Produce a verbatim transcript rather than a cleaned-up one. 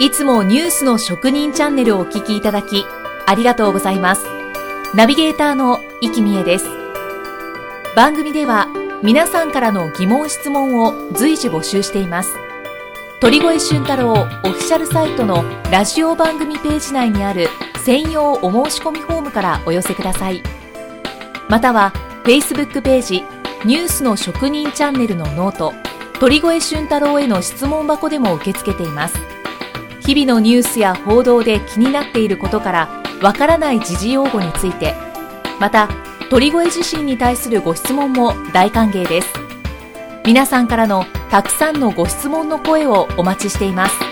いつもニュースの職人チャンネルをお聞きいただきありがとうございます。ナビゲーターの生きみえです。番組では皆さんからの疑問質問を随時募集しています。鳥越俊太郎オフィシャルサイトのラジオ番組ページ内にある専用お申し込みフォームからお寄せください。または Facebook ページニュースの職人チャンネルのノート鳥越俊太郎への質問箱でも受け付けています。日々のニュースや報道で気になっていることからわからない時事用語について、また鳥越自身に対するご質問も大歓迎です。皆さんからのたくさんのご質問の声をお待ちしています。